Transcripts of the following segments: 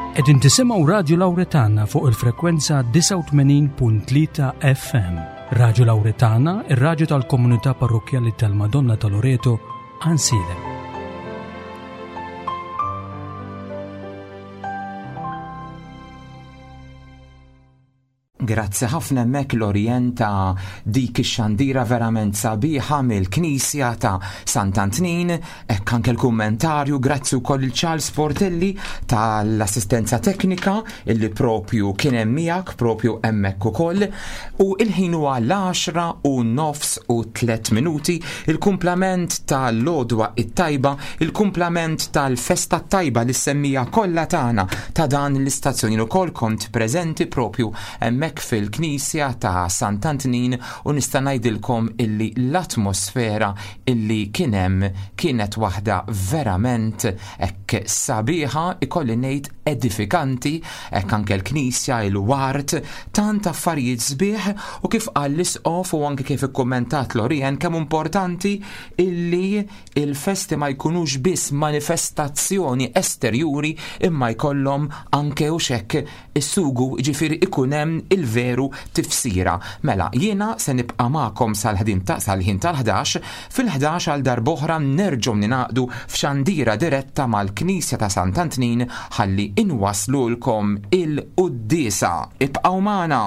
Qegħdin tisimgħu Radio Lawretana fuq il-frekwenza 89.3 FM. Radio Lawretana, ir-radju tal-Komunità Parrokjali tal-Madonna ta' Loreto, Ansilem. Grazzi ħafna hemmhekk l-orjenta dik ix-xandira verament sabiħa mill-Knisja ta' Sant'Antnin, hekk anke l-kummentarju grazzi wkoll il-Charles Portelli tal-assistenza teknika illi propju kien hemm miegħek propju hemmhekk ukoll. U il-ħin huwa l-10:03 il-kumplament tal-lodwa it-tajba, il-kumplament tal-festa tajba li semmija kollha tagħna ta' dan l-istazzjoni ukoll kont preżenti propju hemmhekk fil-Knisja ta' Sant'Antnin u nista' ngħidilkom illi l-atmosfera illi kien hemm kienet waħda verament hekk sabiħa, ikolli ngħid edifikanti, hekk anke l-Knisja il-wart tant affarijiet sbieħ u kif qal l-isqof u anke kif ikkummentat Lorien kemm importanti illi il-festi ma jkunux biss manifestazzjoni esterjuri imma jkollhom anke u xekk is-sugu ġifieri ikun hemm il-veru tifsira. Mela, jiena se nibqa' magħkom sal-ħin tal-11 fil-11 għal darb'oħra nerġgħu ninaqdu f'xandira diretta mal-Knisja ta' Sant'Antnin ħalli inwaslulkom il-quddiesa. Ibqgħu magħna.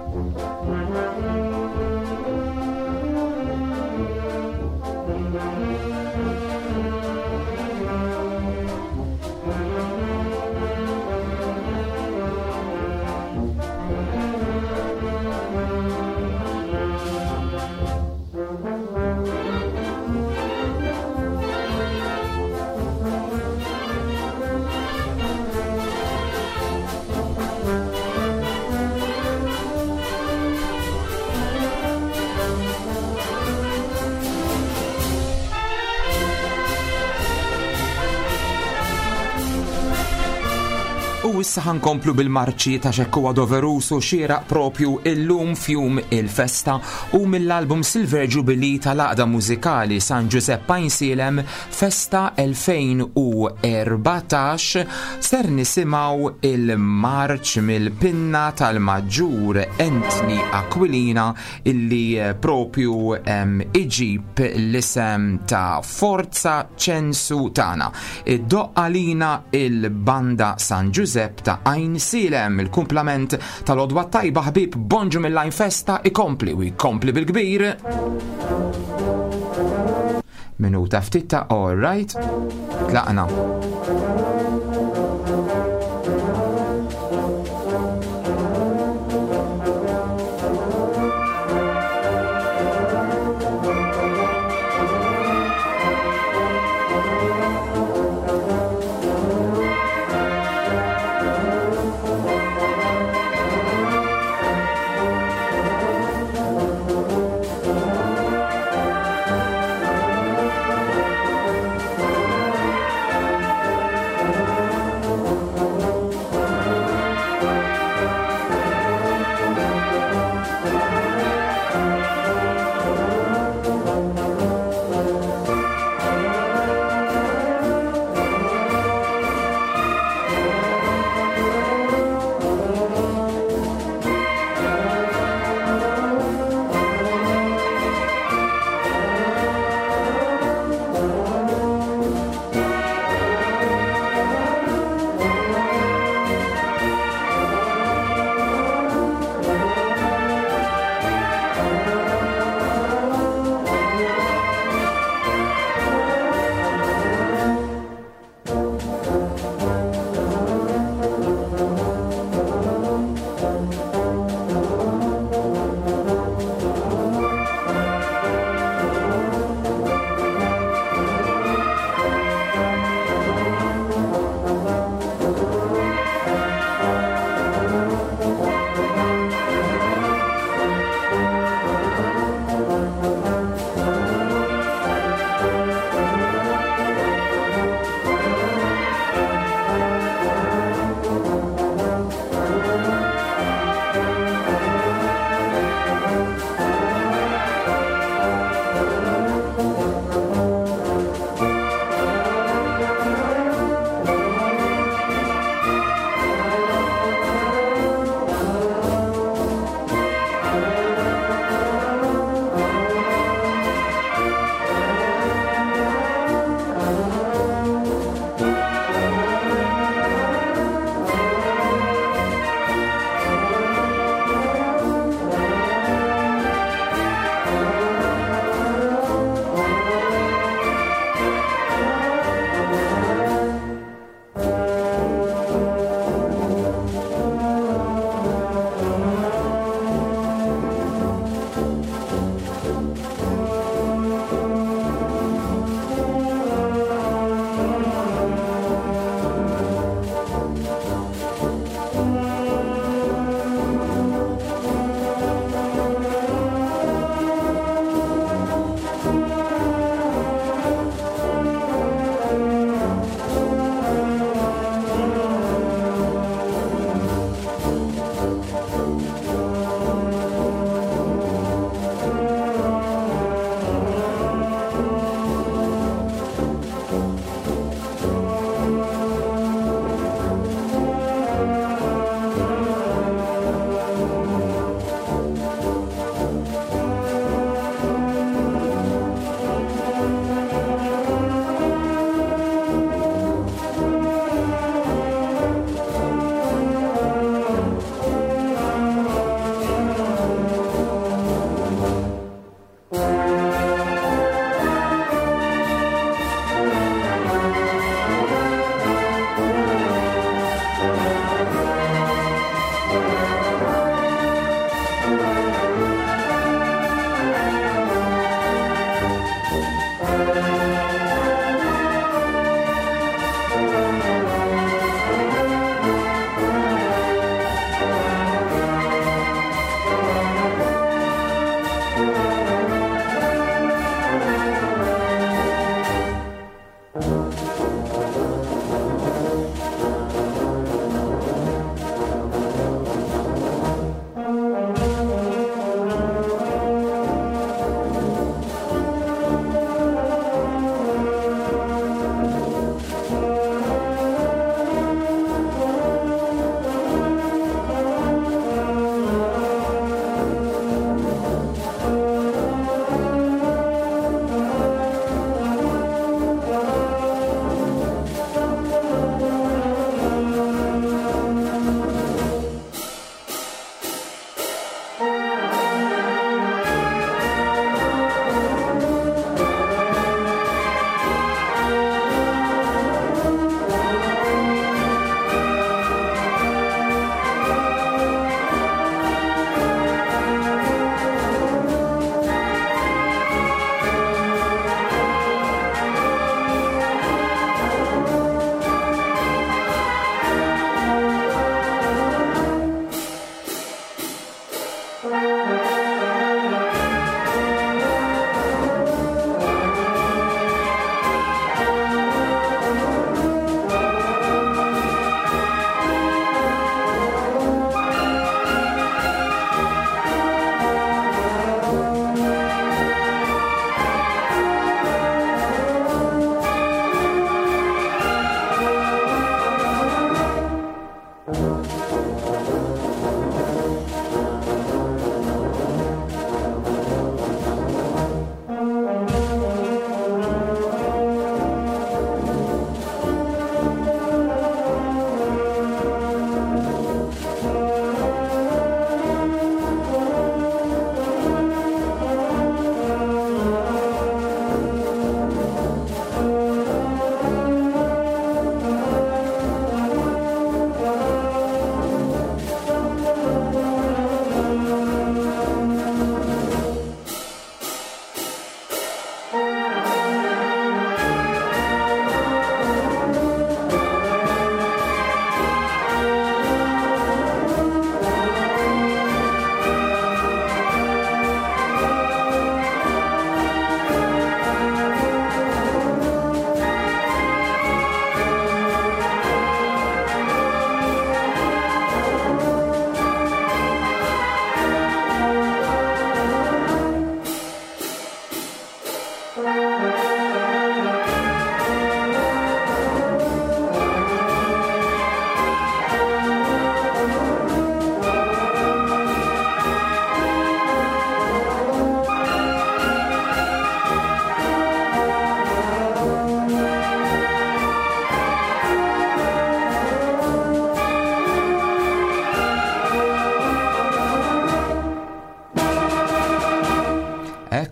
U issa ħankomplu bil-marċi ta' xekku doverus u xieraq propju illum fjum il-festa u mill-album Silver Jubilee tal-għaqda mużikali San Giuseppe Ansilem Festa 2014 ser nisimgħu il-marċ mill-pinna tal-Maġġur Anthony Aquilina illi propju iġib l-isem ta' Forza Censu tana. Id-doqqalina il-banda San Giuseppe ta' Ansilem, il-kumplament tal-odwa tajba ħbib bonġu mill-lajn festa ikompli u jkompli bil-kbir. Minuta ftitta, all right, tlaqna.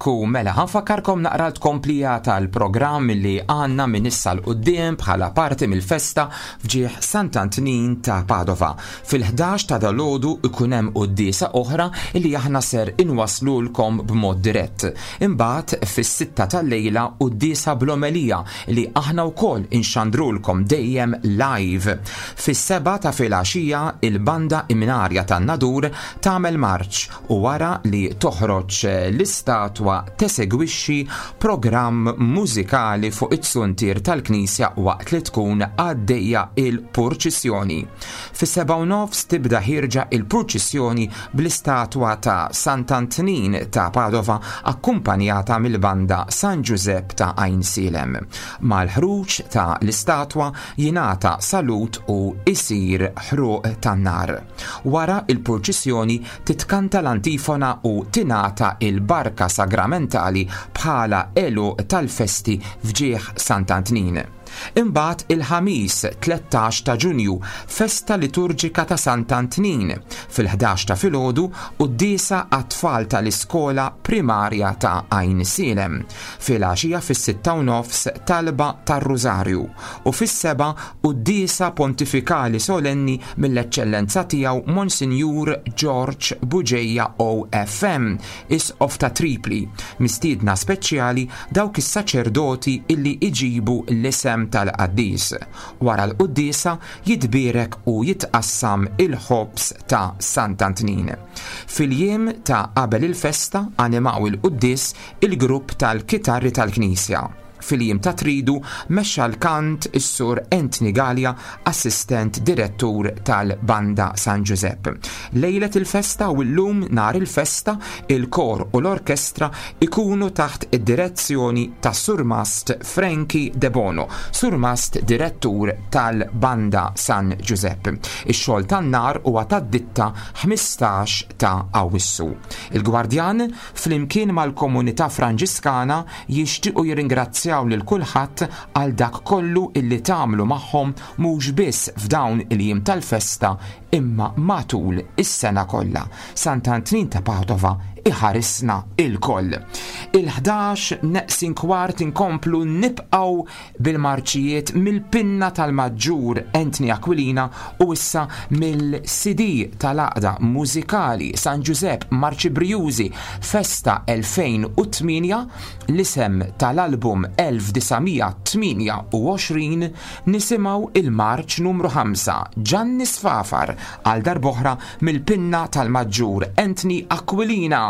Ekku mela ħanfakkarkom naqra tkomplija tal-programm li għandna minn issa l-qudiem bħala parti mill-festa fġieħ Sant'Antonin ta' Padova. Fil-11 ta' dalgħodu ikun hemm quddiesa oħra li aħna ser inwaslulkom b'mod dirett. Imbagħad fis-6 tal-lejla quddiesa bl-omelija li aħna wkoll inxandrulkom dejjem live. Fis-7 ta' filgħaxija il-banda imminarja tan-Nadur tagħmel marċ u wara li toħroġ l-istatwa tesegwixxi programm mużikali fuq it-suntir tal-Knisja waqt li tkun għaddejja il-purċissjoni. Fis-7:30 tibda ħirġa il-purċissjoni bl-istatwa ta' Sant'Antonin ta' Padova akkumpanjata mill-banda San Giuseppe ta' Ainsilem. Mal-ħruġ ta' l-istatwa jingħata salut u isir ħruq tan-nar. Wara il-purċissjoni titkanta l-antifona u tingħata il-barka sagramentali bħala eluq tal-festi fġieħ Sant'Antonin. Imbagħad il-ħamis 13 ta' Ġunju festa liturġika ta' Sant'Antonin. Fil-11 ta' filgħodu quddiesa għat-tfal tal-iskola primarja ta' Ainsilem. Fil-għaxija fis-6:30 talba tar-Rużarju u fis-7 quddiesa pontifikali solenni mill-eċċellenza tiegħu Monsinjur George Buġejja OFM Isqof ta' Tripli. Mistiedna speċjali dawk is-saċerdoti illi iġibu l-isem tal-qaddis. Wara l-quddiesa jitbierek u jitqassam il-ħobs ta' Sant'Antonin. Fil-jiem ta' qabel il-festa animaw il-quddies il-grupp tal-kitarri tal-Knisja. Fil-jiem ta' tridu mexxa l-kant is-sur Anthony Gallia, assistent direttur tal-banda San Giuseppe. Lejlet il-festa u llum nhar il-festa il-kor u l-orkestra ikunu taħt id-direzzjoni ta' Surmast Frankie De Bono, Surmast direttur tal-banda San Giuseppe. Ix-xogħol tan-nar huwa tad-ditta 15 ta' Awwissu. Il-Gwardjan flimkien mal-komunità Franġiskana jixtiequ jirringrazzjaw lil kulħadd għal dak kollu illi tagħmlu magħhom mhux biss f'dawn il-jiem tal-festa imma matul is-sena kollha. Sant'Antonin ta' Padova iħarisna il-koll. Il-11 neqsin kwart inkomplu nibqgħu bil-marċijiet mill-pinna tal-Maġġur Anthony Aquilina u issa mill-CD tal-għaqda mużikali San Giuseppe Marċibrjużi Festa 2008 l-isem tal-album 1928 nisimgħu il-marċ numru 5 Ġanni Sfafar għal darb'oħra mill-pinna tal-Maġġur Anthony Aquilina.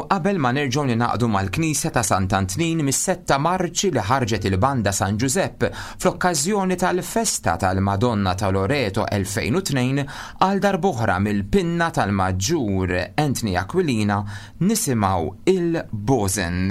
qabel ma nerġgħu ninaqdu mal-Knisja ta' Sant'Antnin mis-7 Marċi li ħarġet il-banda San Giuseppe fl-okkażjoni tal-festa tal-Madonna ta' Loreto 2002 għal darb'oħra mill-pinna tal-Maġġur Anthony Aquilina nisimgħu il-Bożen.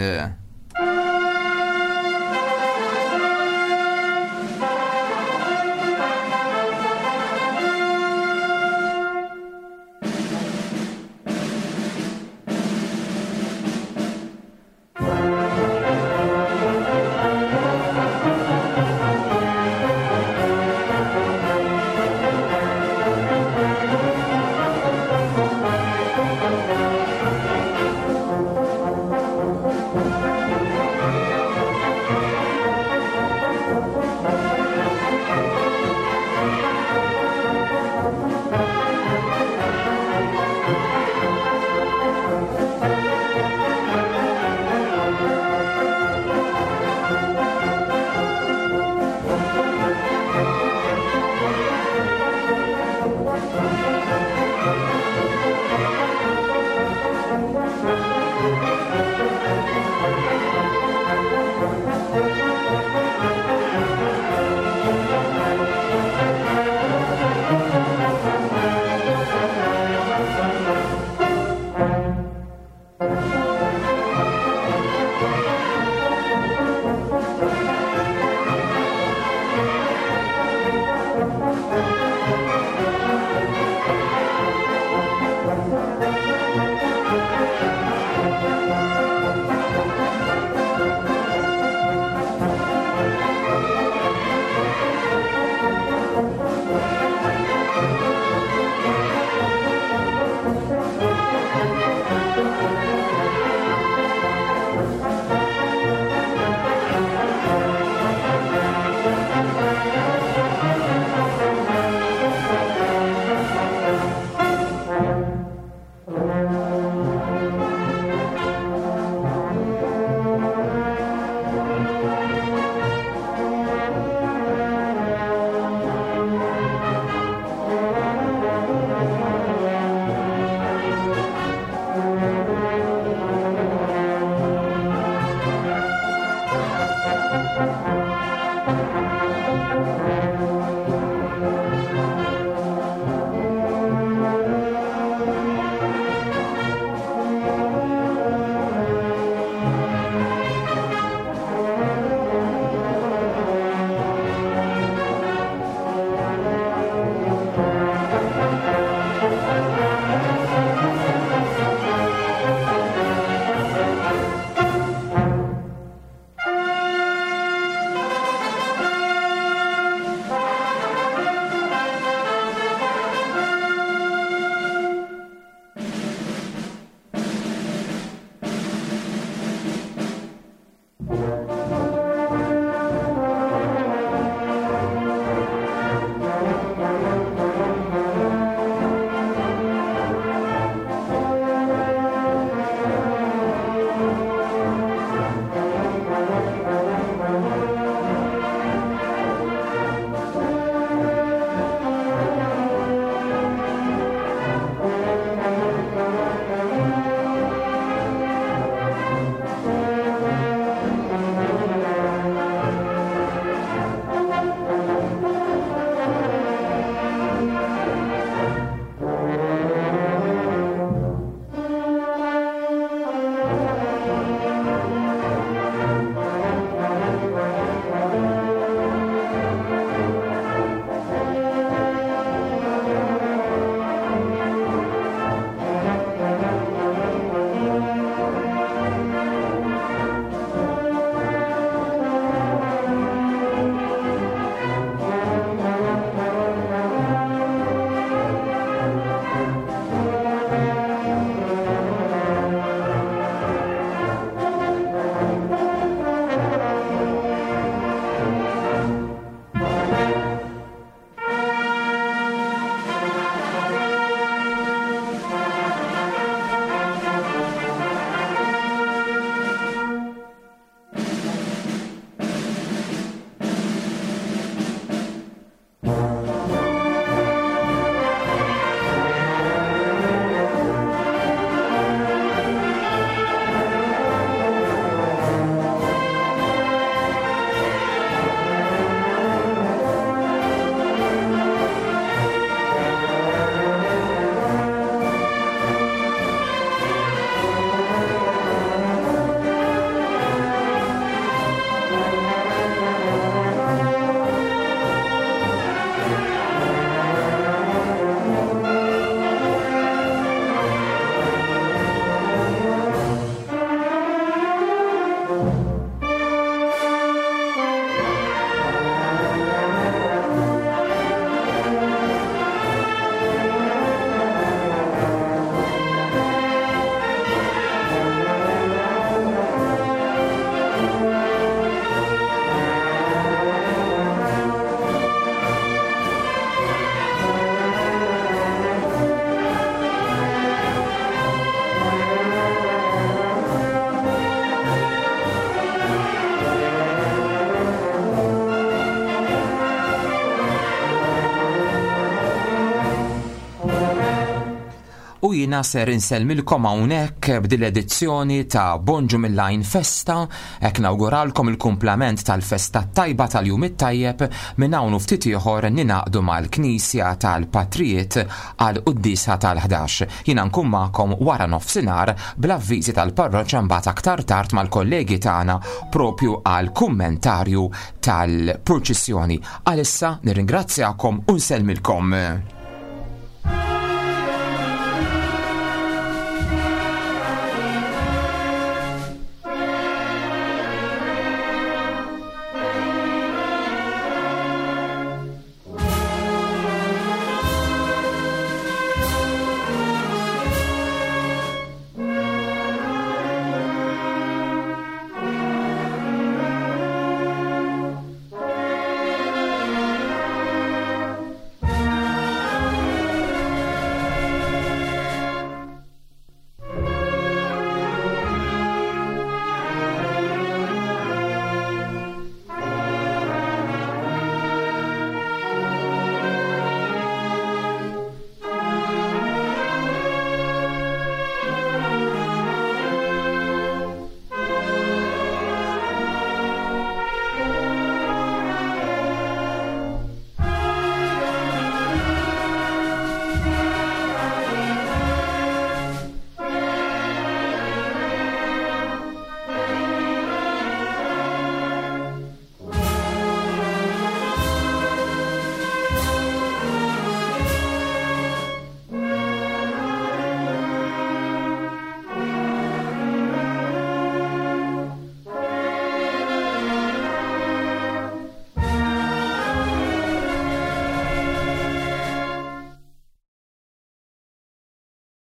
u jiena ser inselmilkom hawnhekk b'dil edizzjoni ta' Bonġu mill-Lajn Festa, hekk nawguralkom il-kumplament tal-festa tajba tal-jum it-tajjeb minn hawn ftit ieħor ninaqdu mal-Knisja tal-Patrijiet għal qudiesa tal-11. Jiena nkun magħkom wara nofsinhar bl-avviżi tal-parroċċa mbagħad aktar tard mal-kollegi tagħna propju għal kummentarju tal-proċessjoni. Għalissa nirringrazzjakom u nsellmilkom.